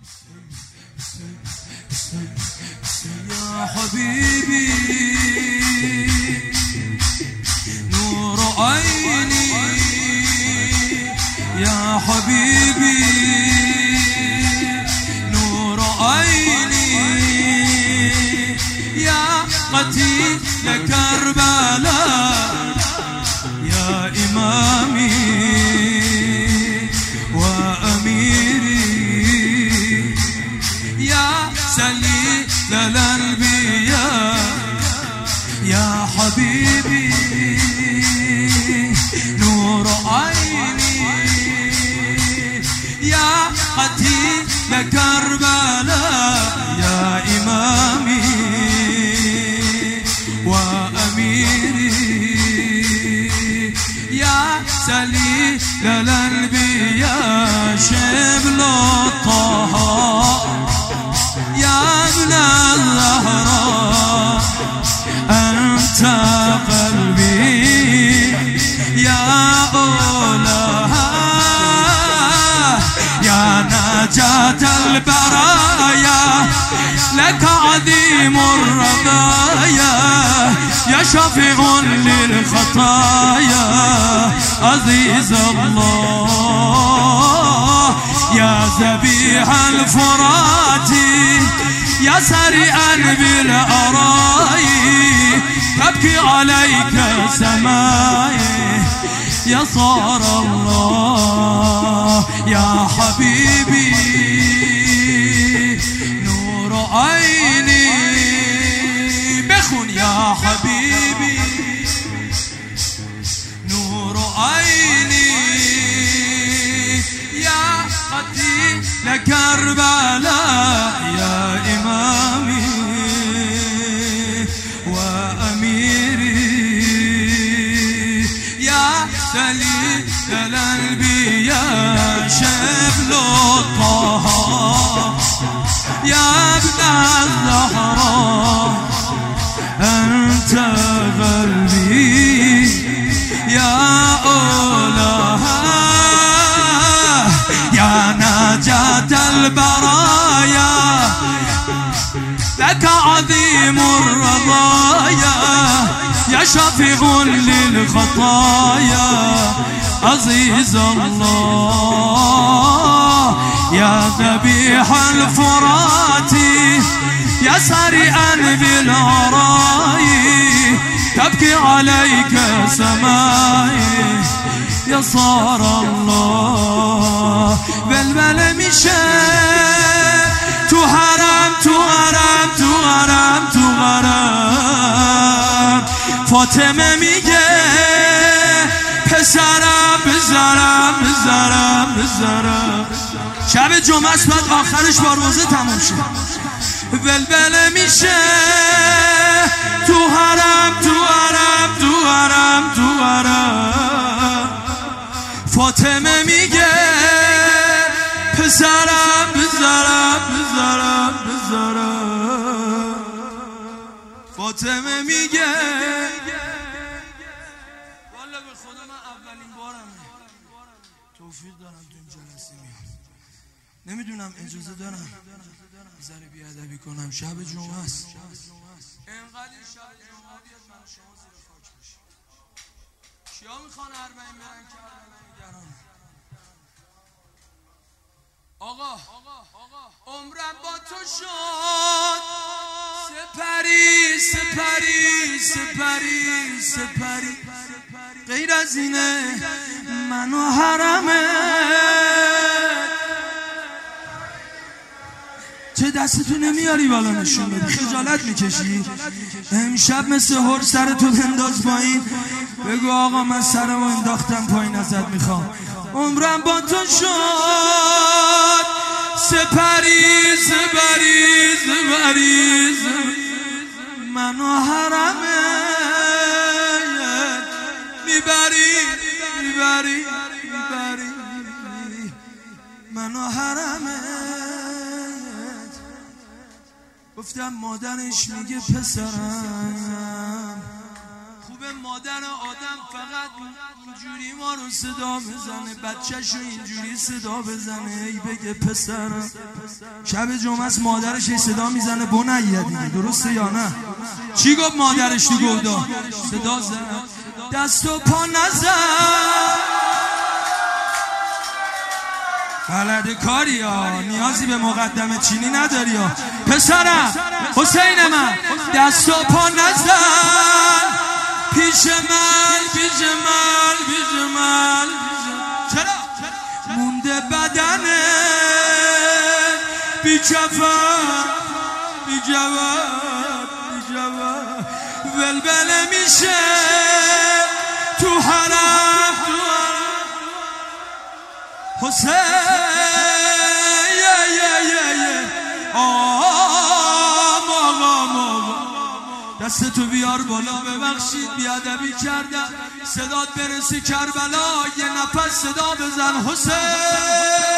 يا حبيبي نور عيني يا حبيبي نور عيني يا قتيل كربلاء يا إمامي وأميري يا سليل الأنبياء يا حبيبي نور عيني يا قتيل كربلاء يا إمامي وأميري يا سليل الأنبياء شبل الطه يا ابن الزهراء أنت قلبي يا أولها يا نجاة البرايا لك عظيم الرضايا يا شفيع للخطايا عزيز الله يا ذبيح الفرات يا سريعا بالأراي تبكي عليك سماي يا صار الله يا حبيبي نور عيني بخن يا حبيبي نور عيني يا قتيل كربلاء يا إمامي وأميري يا سليل الأنبياء شبل الطه يا ابن الزهراء أنت قلبي يا أولها يا نجاة البرايا لك عظيم الرضايا يا شفيع للخطايا عزيز الله يا ذبيح الفرات يا سريعا بالعراي تبكي عليك سماي يا صار الله بلبل میشه تو حرم تو حرم تو حرم تو حرم فاطمه میگه پسرم بذارم بذارم بذارم شب جمعه است بعد آخرش با روزه تموم شد بلبل میشه تو حرم تو حرم تو حرم تو حرم فاطمه میگه پسرم بذارم بذارم بذارم فاطمه میگه والا به خدا من اولین بارمه توفیق دارم تو این جلسه میام نمیدونم اجازه دارم ذره بیادبی کنم شب جمعه است اینقدر این شب جمعه بیاد من شما زیر خاک بشیم چیا میخوان اربعین برن که اربعین نگران آقا عمرم با تو شد سپری سپری سپری سپری غیر از اینه منو حرمه چه دستتو نمیاری بالا نشون بده خجالت میکشی امشب مثل هر سرتو بنداز پایین بگو آقا من سرمو انداختم پایین ازت میخوام عمرم با تو شد سپری سپری سپری منو حرمه میبری میبری میبری منو حرمه گفتم مادرش میگه پسرم خوبه مادر آدم فقط اینجوری ما رو صدا بزنه، بچه‌شو اینجوری صدا بزنه، ای بگه پسرم. شب جمعه است مادرش ای صدا میزنه بنیه دیگه، درسته یا نه؟ چی گفت مادرش تو گودا؟ صدا زد دست و پا نزن. بلد کاری ها، نیازی به مقدمه چینی نداری ها. پسرم حسین من دست و پا نزن، پیش من پیش من پیش من. چرا؟ مونده بدنه بی کفن بی جواب بی جواب، ولبله میشه تو حرم حسین. دستتو بیار بالا، ببخشید بیادبی کردم، صدات برسی کربلا، یه نفس صدا بزن حسین.